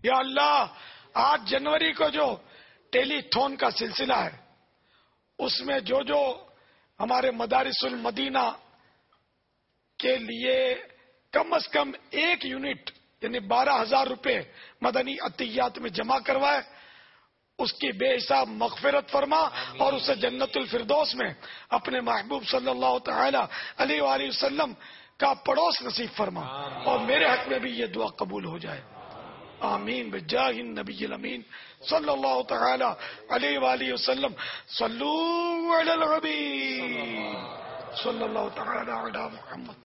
या अल्लाह 8 जनवरी को जो टेलीथॉन का सिलसिला है उसमें जो जो हमारे मदारिसुल मदीना के लिए कम से कम 1 यूनिट यानी 12,000 रुपए मदनी अतियात में जमा करवाए, उसकी बेहिसाब मगफिरत फरमा और उसे जन्नतुल फिरदौस में अपने महबूब सल्लल्लाहु तआला अलैहि वसल्लम का पड़ोस नसीब फरमा और मेरे हक में भी ये दुआ कबूल हो जाए। आमीन बिजाहिन नबील अमीन सल्लल्लाहु तआला अलैहि वसल्लम। सल्लू अलल हबीब सल्लल्लाहु तआला अला मुहम्मद।